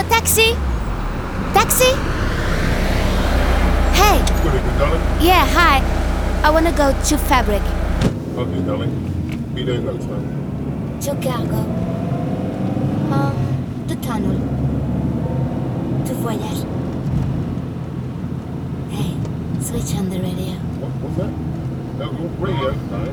Taxi? Taxi? Hey. Good evening, darling. Yeah, hi. I wanna go to Fabric. Okay, darling. Be there no time. To Cargo. The tunnel. To Voyage. Hey, switch on the radio. What's that? Radio?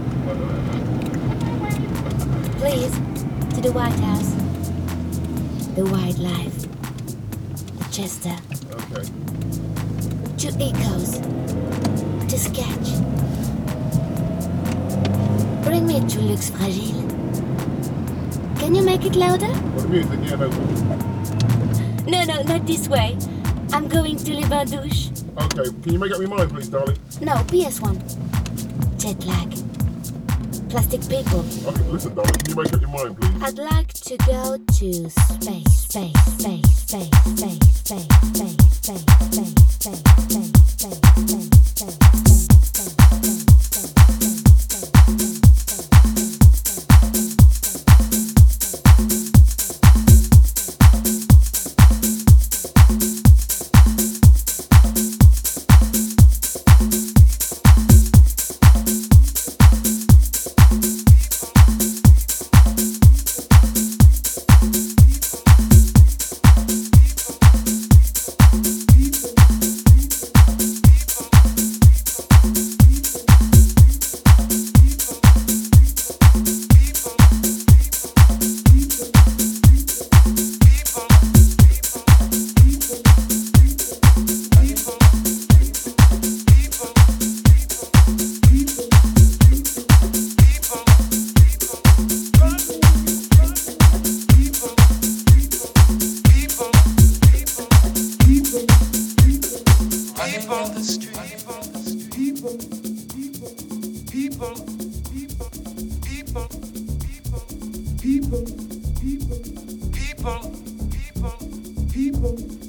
Please, to the White House. The Wildlife. The Chester. Okay. To Echoes. To Sketch. Bring me to Lux Fragile. Can you make it louder? Well, the music, yeah, no problem. No, not this way. I'm going to Le Bain Douche. Okay, can you make up your mind, please, darling? No, PS1. Jet lag. Plastic people. Okay, listen, darling, can you make up your mind, please? I'd like to go to space, space, space, space, space, space, space, space, space, space, space, space, space, people.